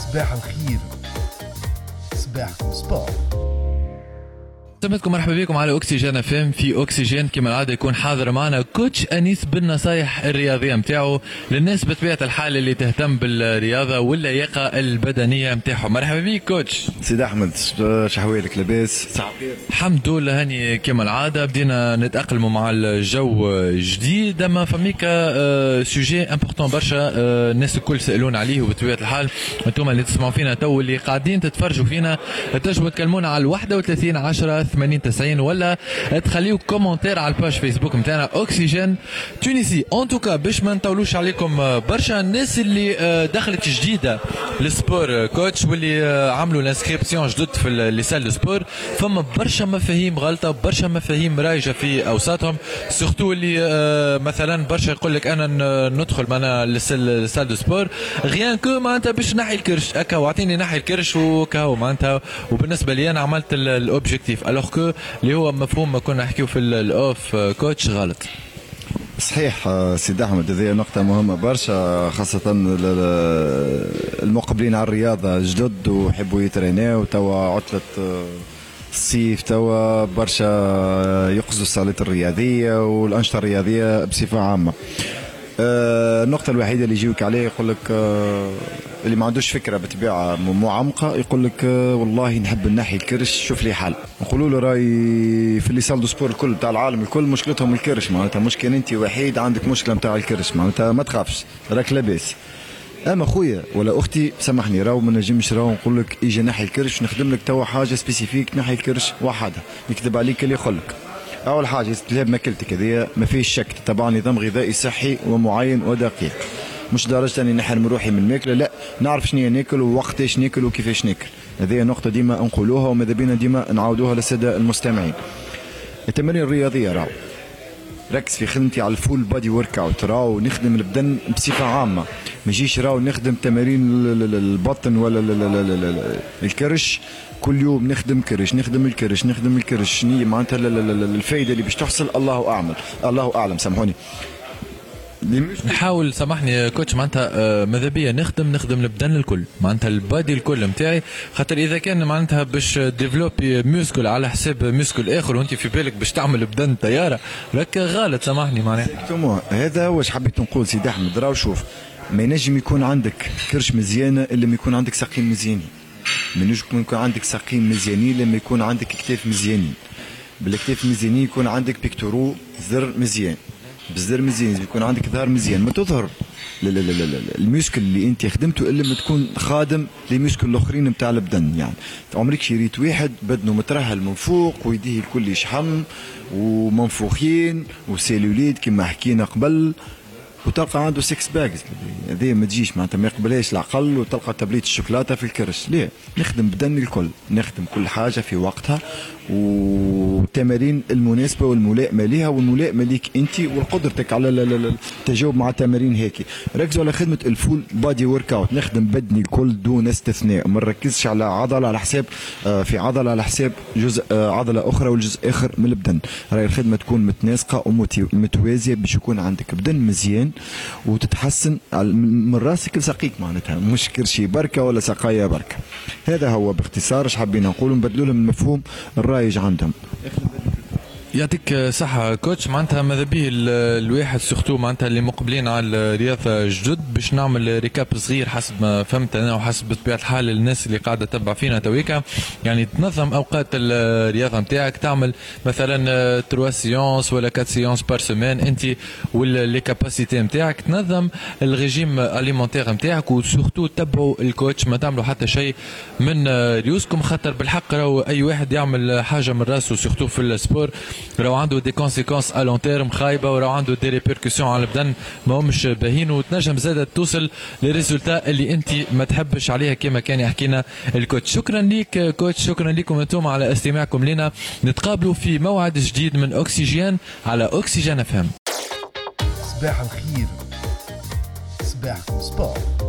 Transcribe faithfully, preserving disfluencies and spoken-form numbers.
صباح الخير. صباحكم سبور. سمعتكم مرحبا بكم على أكسجين اف ام. في أكسجين كما العادة يكون حاضر معنا كوتش أنيس بالنصايح الرياضية متاعه للناس بطبيعة الحال اللي تهتم بالرياضة واللياقة البدنية متاعهم. مرحبا بك كوتش. سيد أحمد، شحوالك لاباس؟ صحة خير الحمد لله. هاني كما العادة بدينا نتأقلموا مع الجو جديد، اما فميكا سوجي امبورطون برشا الناس الكل سألون عليه، وبطبيعة الحال انتم اللي تسمعوا فينا تو اللي قاعدين تتفرجوا فينا تنجموا تكلمونا على واحد وثلاثين عشرة ثمانين تسعين ولا تخليو كومنتير على الباج فيسبوك متاعنا اوكسيجين تونسي. ان توكا باش ما نطولوش عليكم برشا، الناس اللي دخلت جديده للسبور كوتش واللي عملوا الانسكريبسيون جدد في لي سال دو سبور، فما برشا مفاهيم غلطه، برشا مفاهيم رايجه في اوساطهم، سورتو اللي مثلا برشا يقول لك انا ندخل معنا للسال دو سبور غيان كو معناتها باش نحي الكرش هكا واعطيني نحي الكرش وكاو معناتها، وبالنسبه لي انا عملت الاوبجيكتيف الوغ كو اللي هو مفهوم ما كنا نحكيو في الاوف كوتش غلط. صحيح سيد أحمد، هذه نقطة مهمة برشا، خاصة المقبلين على الرياضة جدد ويحبوا يتريناو توا عطلة الصيف، توا برشا يقصدوا الصالات الرياضية والأنشطة الرياضية بصفة عامة. النقطة الوحيدة اللي يجيوك عليه يقول لك اللي ما عندوش فكرة بطبيعة معمقة، يقول لك والله نحب نحي الكرش شوف لي حل. نقولوا له راي في اللي سال دو سبور الكل بتاع العالم الكل مشكلتهم الكرش، معناتها مش كان انت وحيد عندك مشكلة بتاع الكرش، معناتها ما تخافش راك لاباس. اما خويا ولا اختي سامحني راهو ما نجمش راهو نقول لك اجي نحي الكرش نخدم لك توا حاجة سبيسيفيك نحي الكرش وحدها، يكذب عليك اللي يقول لك. اول حاجه استلهاب ماكلتك هذه ما فيش شك، تتبع نظام غذائي صحي ومعين ودقيق، مش درجه اني نحرم روحي من الماكله، لا نعرف شنو ناكل ووقتاش ناكل وكيفاش ناكل. هذه نقطه ديما نقولوها وماذا بينا ديما نعاودوها للساده المستمعين. التمارين الرياضيه راهو ركز في خدمتي على الفول بادي ورك اوت، راهو نخدم البدن بصفه عامه، ما يجيش راهو نخدم تمارين البطن ولا الكرش كل يوم نخدم كرش نخدم الكرش نخدم الكرش شنو معناتها الفايده اللي باش تحصل الله اعلم الله اعلم سامحوني. نحاول سامحني كوتش معناتها ماذا بيا نخدم نخدم البدن الكل، معناتها البادي الكل نتاعي، خاطر اذا كان معناتها باش ديفلوبي ميوسكل على حساب ميوسكل اخر وانت في بالك باش تعمل بدن طياره راك غلط سامحني. معناتها هذا هو اش حبيت نقول سيدي احمد. راهو شوف، ما ينجم يكون عندك كرش مزيانه الا ما يكون عندك ساقين مزيانين، ما ينجم يكون عندك ساقين مزيانين لما يكون عندك كتاف مزيانين، بالكتاف مزيانين يكون عندك بيكتورو زر مزيان، بالزر مزيان يكون عندك ظهر مزيان. ما تظهر الميوسكل اللي انت خدمته الا ما تكون خادم للميوسكل الاخرين نتاع البدن. يعني عمرك شريت واحد بدنه مترهل من فوق ويديه الكل يشحم ومنفوخين وسيلوليد كما حكينا قبل، وتلقى عنده سكس باجز، هذه ما تجيش معناتها ما يقبلهاش العقل، وتلقى تبليت الشوكولاته في الكرش. ليه؟ نخدم بدن الكل، نخدم كل حاجه في وقتها والتمارين المناسبه والملائمه لها والملائمه ليك انت وقدرتك على التجاوب مع التمارين هيك. ركزوا على خدمه الفول بادي ورك اوت، نخدم بدني الكل دون استثناء، ما نركزش على عضله على حساب في عضله على حساب جزء عضله اخرى والجزء اخر من البدن. راهي الخدمه تكون متناسقه ومتوازيه باش يكون عندك بدن مزيان وتتحسن من راسك لساقيك، معناتها مش كرشي بركه ولا سقايا بركه. هذا هو باختصار اش حابين نقولوا، نبدلوا لهم المفهوم الرايج عندهم. يعطيك صحة كوتش. معناتها ماذا به الواحد سورتو معناتها اللي مقبلين على الرياضة جدد باش نعمل ريكاب صغير حسب ما فهمت انا وحسب بطبيعة الحال الناس اللي قاعدة تتبع فينا تويكا، يعني تنظم اوقات الرياضة نتاعك، تعمل مثلا ثلاثة سيونس ولا أربعة سيونس بار سيمين انت واللي كاباسيتي نتاعك، تنظم الريجيم اليمونتير نتاعك، وسورتو تتبعوا الكوتش، ما تعملوا حتى شيء من ريوسكم، خاطر بالحق راهو اي واحد يعمل حاجة من راسه سورتو في السبور راهو عنده دي كونسيكونس ا لون تيرم خايبه، وراهو عنده دي ريبيركسيون على البدن ما همش باهين، وتنجم زاده توصل للريزولتا اللي انت ما تحبش عليها كما كان يحكينا الكوتش. شكرا ليك كوتش، شكرا لكم انتم على استماعكم لنا، نتقابلوا في موعد جديد من اوكسيجين على اوكسيجين اف ام. صباح الخير. صباحكم سبور.